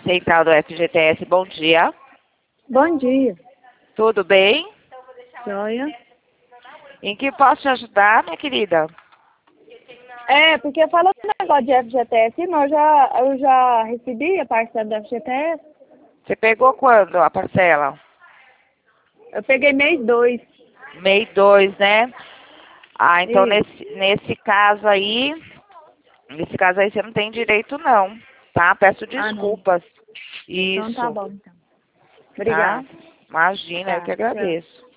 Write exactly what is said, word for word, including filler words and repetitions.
Central do F G T S, bom dia. Bom dia. Tudo bem? Joia. Em que posso te ajudar, minha querida? É, porque falando do negócio de F G T S, não, eu já, eu já recebi a parcela do F G T S. Você pegou quando a parcela? Eu peguei mês dois. Mês dois, né? Ah, então Isso. nesse, nesse caso aí, nesse caso aí você não tem direito não, tá? Peço Ah, não. desculpas. Então tá Isso, bom, então. tá? Obrigada. Imagina, eu Tá, que tchau. agradeço.